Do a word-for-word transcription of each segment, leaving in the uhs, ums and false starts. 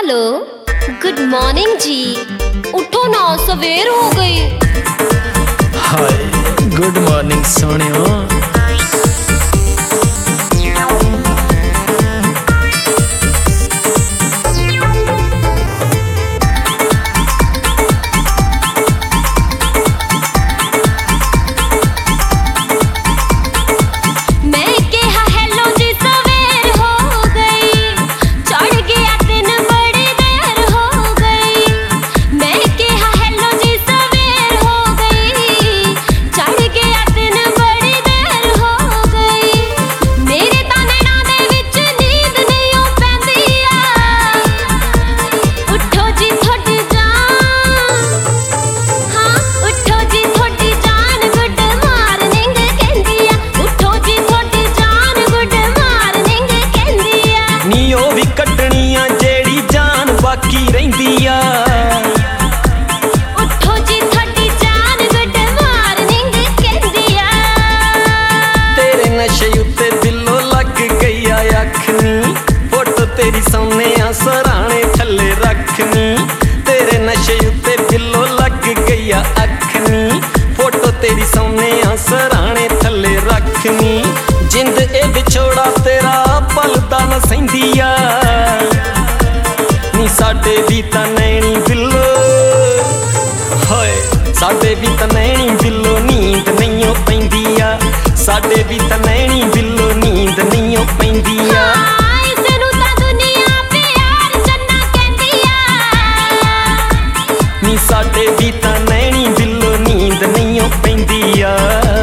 Hello good morning जी। उठो ना सवेर हो गई। हाय गुड मॉर्निंग सोनियो। कटनिया जेड़ी जान बाकी रहिंदी आ। उठो जी थोड़ी जान गुड मॉर्निंग कहंदी आ। तेरे नशे उत्ते दिलों लग गई आ अखनी, फोटो तेरी सामने आ सराणे थले रखनी। तेरे नशे उत्ते दिलों लग गई आ अखनी, फोटो तेरी सामने आ सराणे थले रखनी। जिंद ए विछोड़ा तेरा पलदा न सहिंदी आ, नी साडे भी तां नैनी बिल्लो होए, साडे भी तां नैनी बिल्लो नींद नहीं पैंदी आ। साडे भी तां नैनी बिल्लो नींद नहीं पैंदी आ। नी साडे भी तां नैनी बिल्लो नींद नहीं पैंदी आ।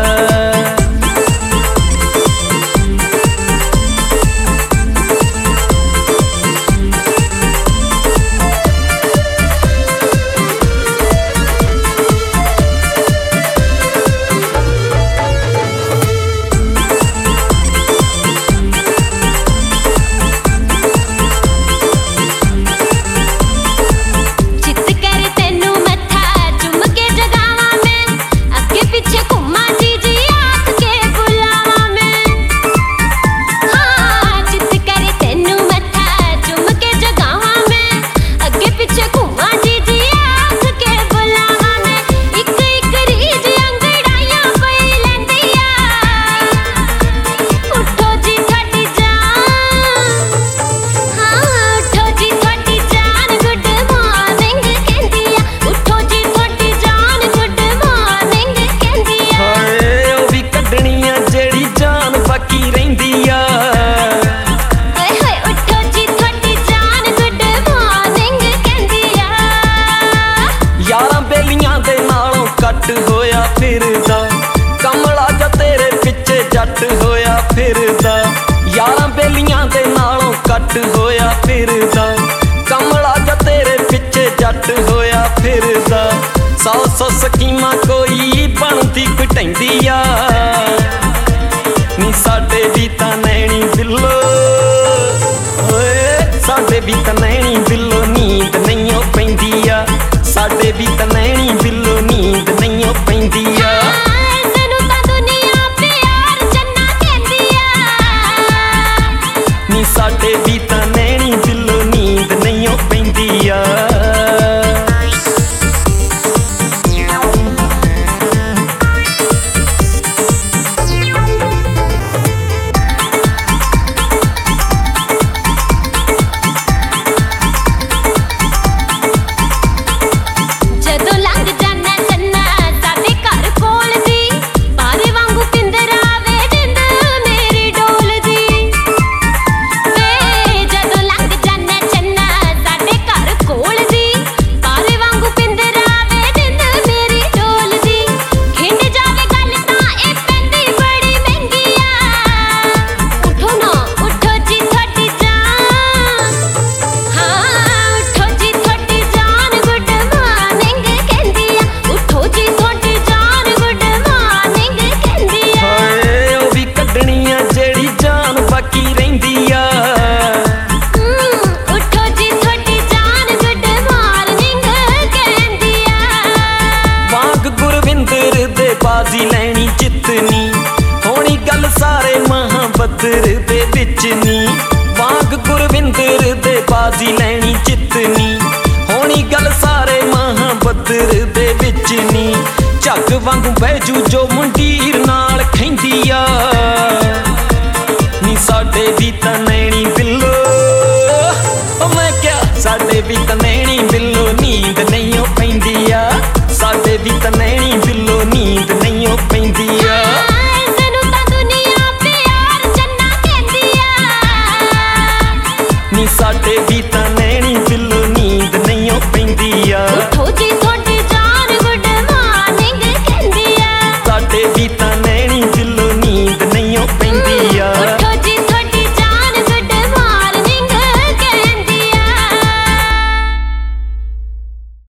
कट होया फिरदा कमला जा तेरे पिछे जट होया फिरदा। यारां बेलियां दे नालों कट होया फिरदा, कमला जा तेरे पिछे जट होया फिरदा। सौ सौ स्कीमां कोई बनदी घटैंदी आ, नी साडे भी तां नैनी बिल्लो ओए, साडे भी तां नैनी बिल्लो नींद नहीं पैंदी आ। साडे भी तां नैनी बिल्लो नींद नहीं पैंदी आ। नी साडे भी तां नैनी बिल्लो नींद नहीं पैंदी आ। बाजी लैनी जितनी होनी गल सारे महाबदर दे विच नी। वांग गुरविंदर दे बाजी लैनी जितनी ਜੱਗ ਵਾਂਗੂ ਬਹਿਜੂ ਜੋ ਮੁੰਡੀਰ ਨਾਲ ਖੈਂਦੀ ਆ ਨੀ ਸਾਡੇ ਵੀ ਤਾਂ